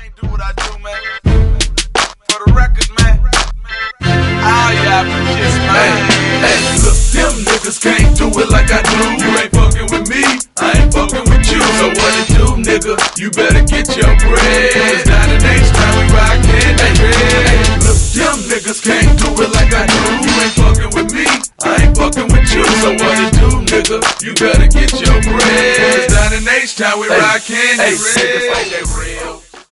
can't do what I do, man. For the record, man. All y'all bitches, man. Hey, look, them niggas can't do it like I do. You ain't fucking with me, I ain't fucking with you. So what it do, nigga? You better get your bread. Cause down in H-Town we rockin' that red. Look, them niggas can't do it like I do. You ain't fucking with me, I ain't fucking with you. So what it do, nigga? You better get your bread. Cause down in H-Town we rockin' that red.